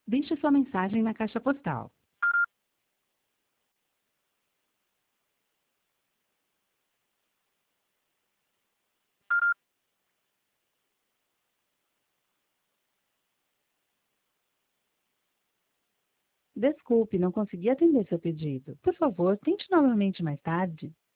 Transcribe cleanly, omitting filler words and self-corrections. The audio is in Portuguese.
Deixe sua mensagem na caixa postal. Desculpe, não consegui atender seu pedido. Por favor, tente novamente mais tarde.